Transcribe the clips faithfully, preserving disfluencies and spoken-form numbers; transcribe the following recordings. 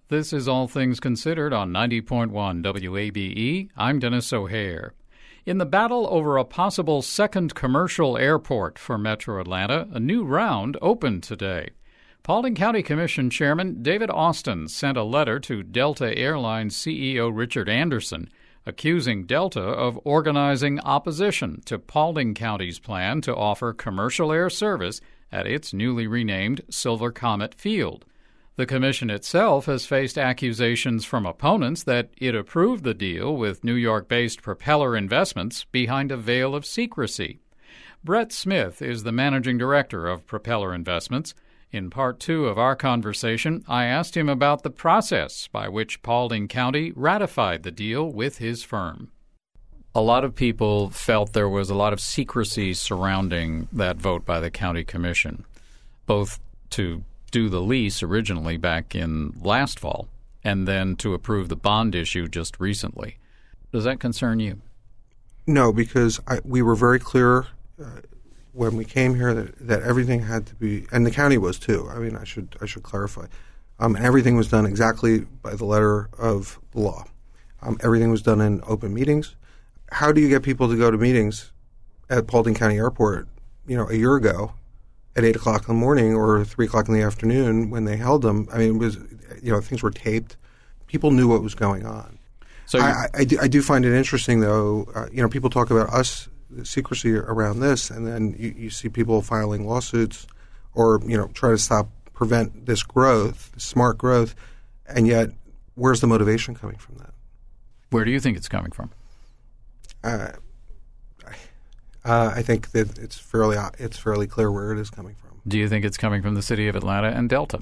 This is All Things Considered on ninety point one W A B E. I'm Dennis O'Hare. In the battle over a possible second commercial airport for Metro Atlanta, a new round opened today. Paulding County Commission Chairman David Austin sent a letter to Delta Airlines C E O Richard Anderson, accusing Delta of organizing opposition to Paulding County's plan to offer commercial air service at its newly renamed Silver Comet Field. The commission itself has faced accusations from opponents that it approved the deal with New York-based Propeller Investments behind a veil of secrecy. Brett Smith is the managing director of Propeller Investments. In part two of our conversation, I asked him about the process by which Paulding County ratified the deal with his firm. A lot of people felt there was a lot of secrecy surrounding that vote by the county commission, both to do the lease originally back in last fall and then to approve the bond issue just recently. Does that concern you? No, because I, we were very clear uh, when we came here that, that everything had to be, and the county was too. I mean, I should I should clarify. Um, and everything was done exactly by the letter of the law. Um, everything was done in open meetings. How do you get people to go to meetings at Paulding County Airport, you know, a year ago at eight o'clock in the morning or three o'clock in the afternoon when they held them? I mean, it was, you know, things were taped. People knew what was going on. So I, I, I, do, I do find it interesting, though. Uh, you know, people talk about us, the secrecy around this, and then you, you see people filing lawsuits or, you know, try to stop, prevent this growth, this smart growth, and yet where's the motivation coming from that? Where do you think it's coming from? Uh, uh, I think that it's fairly it's fairly clear where it is coming from. Do you think it's coming from the city of Atlanta and Delta?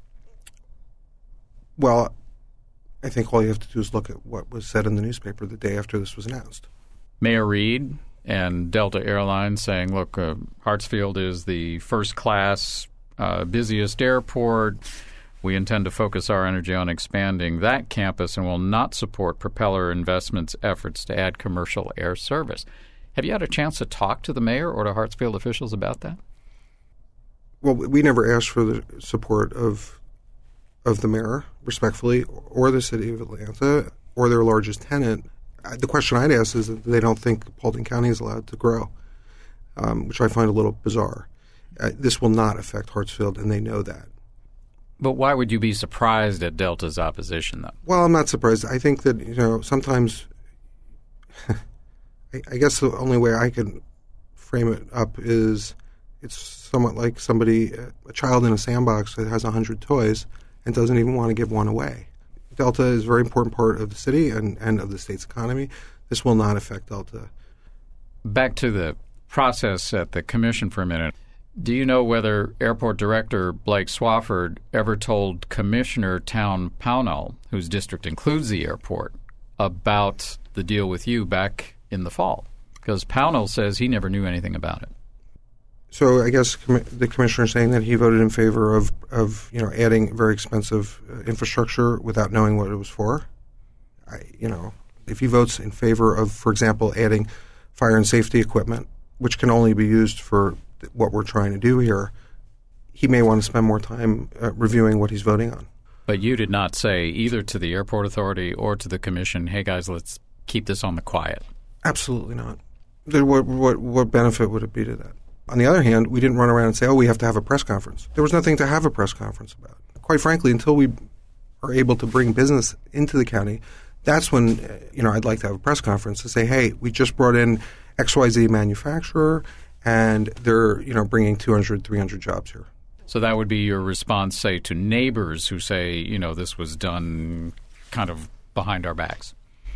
Well, I think all you have to do is look at what was said in the newspaper the day after this was announced. Mayor Reed and Delta Airlines saying, look, uh, Hartsfield is the first-class, uh, busiest airport. We intend to focus our energy on expanding that campus and will not support Propeller Investments' efforts to add commercial air service. Have you had a chance to talk to the mayor or to Hartsfield officials about that? Well, we never asked for the support of of the mayor, respectfully, or the city of Atlanta, or their largest tenant. The question I'd ask is that they don't think Paulding County is allowed to grow, um, which I find a little bizarre. Uh, this will not affect Hartsfield, and they know that. But why would you be surprised at Delta's opposition, though? Well, I'm not surprised. I think that, you know, sometimes I, I guess the only way I can frame it up is it's somewhat like somebody, a child in a sandbox that has one hundred toys and doesn't even want to give one away. Delta is a very important part of the city and, and of the state's economy. This will not affect Delta. Back to the process at the commission for a minute. Do you know whether Airport Director Blake Swafford ever told Commissioner Town Pownell, whose district includes the airport, about the deal with you back in the fall? Because Pownell says he never knew anything about it. So I guess com- the commissioner is saying that he voted in favor of, of you know, adding very expensive uh, infrastructure without knowing what it was for. I, you know, if he votes in favor of, for example, adding fire and safety equipment, which can only be used for what we're trying to do here, he may want to spend more time uh, reviewing what he's voting on. But you did not say either to the airport authority or to the commission, hey, guys, let's keep this on the quiet. Absolutely not. What, what, what benefit would it be to that? On the other hand, we didn't run around and say, oh, we have to have a press conference. There was nothing to have a press conference about. Quite frankly, until we are able to bring business into the county, that's when, you know, I'd like to have a press conference to say, hey, we just brought in X Y Z manufacturer, and they're, you know, bringing two hundred, three hundred jobs here. So that would be your response, say, to neighbors who say, you know, this was done kind of behind our backs?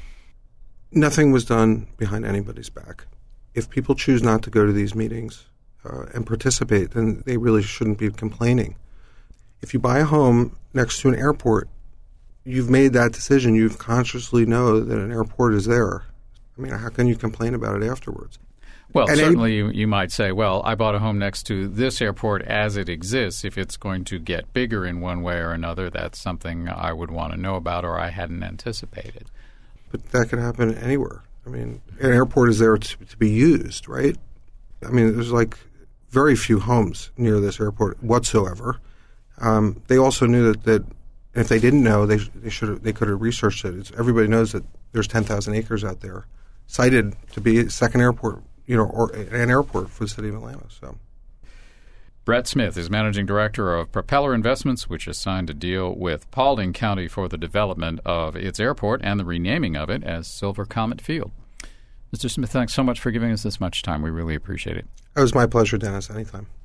Nothing was done behind anybody's back. If people choose not to go to these meetings uh, and participate, then they really shouldn't be complaining. If you buy a home next to an airport, you've made that decision. You consciously know that an airport is there. I mean, how can you complain about it afterwards? Well, and certainly any, you, you might say, well, I bought a home next to this airport as it exists. If it's going to get bigger in one way or another, that's something I would want to know about or I hadn't anticipated. But that could happen anywhere. I mean, an airport is there to, to be used, right? I mean, there's like very few homes near this airport whatsoever. Um, they also knew that, that And if they didn't know, they they should they could have researched it. It's, everybody knows that there's ten thousand acres out there cited to be a second airport, you know, or an airport for the city of Atlanta. So, Brett Smith is managing director of Propeller Investments, which is signed a deal with Paulding County for the development of its airport and the renaming of it as Silver Comet Field. Mister Smith, thanks so much for giving us this much time. We really appreciate it. It was my pleasure, Dennis. Anytime.